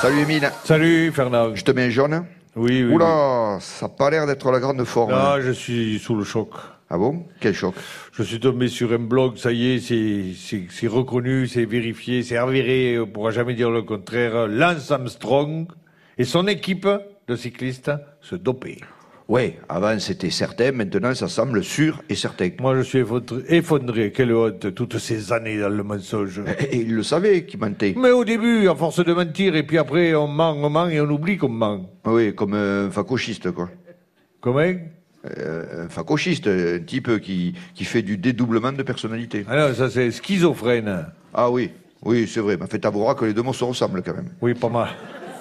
Salut Émile. Salut Fernand. Je te mets un jaune. Oui, oui. Oula, ça n'a pas l'air d'être la grande forme. Ah, je suis sous le choc. Ah bon? Quel choc. Je suis tombé sur un blog, ça y est, c'est reconnu, c'est vérifié, c'est avéré, on ne pourra jamais dire le contraire. Lance Armstrong et son équipe de cyclistes se dopaient. Ouais, avant c'était certain, maintenant ça semble sûr et certain. Moi, je suis effondré. Quelle honte, toutes ces années dans le mensonge. Et il le savait qu'il mentait. Mais au début, à force de mentir, et puis après, on ment et on oublie qu'on ment. Oui, comme un facochiste, quoi. Comment? Un facochiste, un type qui fait du dédoublement de personnalité. Ah non, ça c'est schizophrène. Ah oui, oui, c'est vrai. Mais en fait, t'avoueras que les deux mots se ressemblent quand même. Oui, pas mal.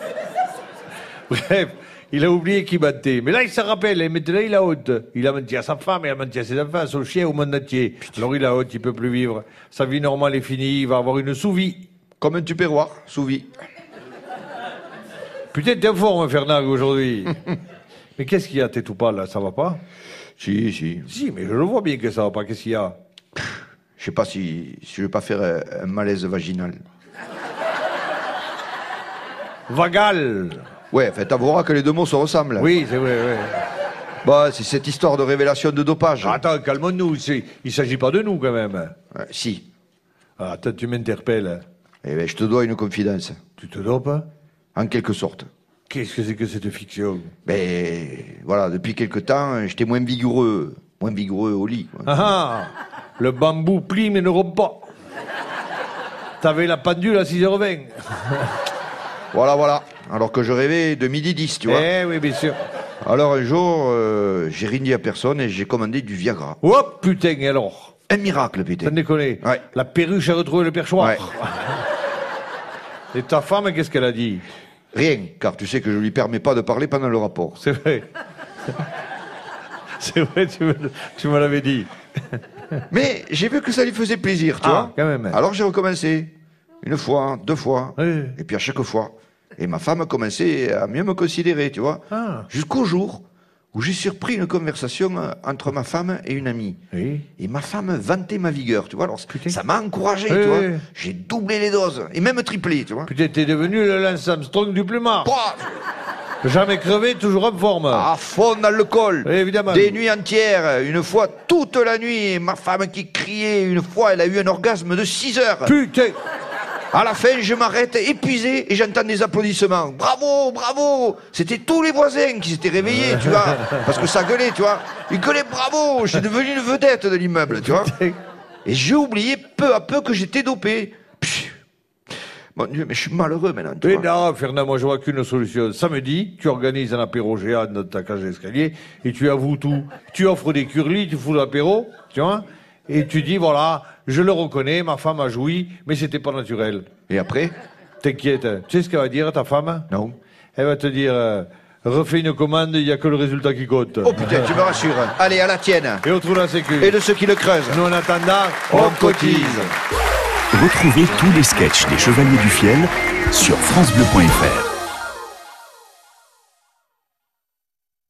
Bref, il a oublié qu'il mentait. Mais là, il se rappelle, et maintenant, il a honte. Il a menti à sa femme, il a menti à ses enfants, à son chien, au monde entier. Alors il a honte, il peut plus vivre. Sa vie normale est finie, il va avoir une sous-vie. Comme un tupperware, sous vie. Putain, t'es en forme, Fernand, aujourd'hui. Mais qu'est-ce qu'il y a, t'es tout pâle, là, ça va pas? Si, si. Si, mais je le vois bien que ça va pas, qu'est-ce qu'il y a? Je sais pas si je vais pas faire un malaise vaginal. Vagal. Ouais, en fait, t'avoueras que les deux mots se ressemblent. Oui, c'est vrai, oui. Bah, c'est cette histoire de révélation de dopage. Attends, calmons-nous, il s'agit pas de nous, quand même. Si. Ah, attends, tu m'interpelles. Eh ben, je te dois une confidence. Tu te dopes? En quelque sorte. Qu'est-ce que c'est que cette fiction? Ben, voilà, depuis quelque temps, j'étais moins vigoureux au lit, quoi. Ah ah, le bambou plie mais ne rompt pas. T'avais la pendule à 6h20. Voilà. Alors que je rêvais de midi 10, tu vois. Eh oui, bien sûr. Alors un jour, j'ai rien dit à personne et j'ai commandé du Viagra. Oh putain, et alors? Un miracle, putain. T'en déconnes? Ouais. La perruche a retrouvé le perchoir. Ouais. Et ta femme, qu'est-ce qu'elle a dit? Rien, car tu sais que je lui permets pas de parler pendant le rapport. C'est vrai. C'est vrai, tu me l'avais dit. Mais j'ai vu que ça lui faisait plaisir, tu Ah, vois. quand même. Alors j'ai recommencé. Une fois, deux fois. Oui. Et puis à chaque fois. Et ma femme commençait à mieux me considérer, tu vois. Ah. Jusqu'au jour où j'ai surpris une conversation entre ma femme et une amie. Oui. Et ma femme vantait ma vigueur, tu vois. Alors Putain. ça m'a encouragé, Oui, tu vois. oui. J'ai doublé les doses. Et même triplé, tu vois. Putain, t'es devenu le Lance Armstrong du plumard. Pouah, Jamais crevé, toujours en forme. à fond dans le col. Oui, évidemment. Des nuits entières. Une fois, toute la nuit. Ma femme qui criait. Une fois, elle a eu un orgasme de 6 heures. Putain. À la fin, je m'arrête épuisé et j'entends des applaudissements. Bravo, bravo. C'était tous les voisins qui s'étaient réveillés, tu vois. Parce que ça gueulait, tu vois. Ils gueulaient bravo. Je suis devenu une vedette de l'immeuble, tu vois. Et j'ai oublié peu à peu que j'étais dopé. Pfff. Mon Dieu, mais je suis malheureux maintenant, tu Mais vois. non, Fernand, moi je vois qu'une solution. Samedi, tu organises un apéro géant dans ta cage d'escalier et tu avoues tout. Tu offres des curlis, tu fous l'apéro, tu vois, et tu dis voilà, je le reconnais, ma femme a joui, mais c'était pas naturel. Et après? T'inquiète, tu sais ce qu'elle va dire, ta femme? Non. Elle va te dire refais une commande, il n'y a que le résultat qui compte. Oh putain, tu me rassures. Allez, à la tienne. Et on trouve la sécu. Et de ceux qui le creusent. Nous en attendant, on cotise. Retrouvez tous les sketchs des Chevaliers du Fiel sur francebleu.fr.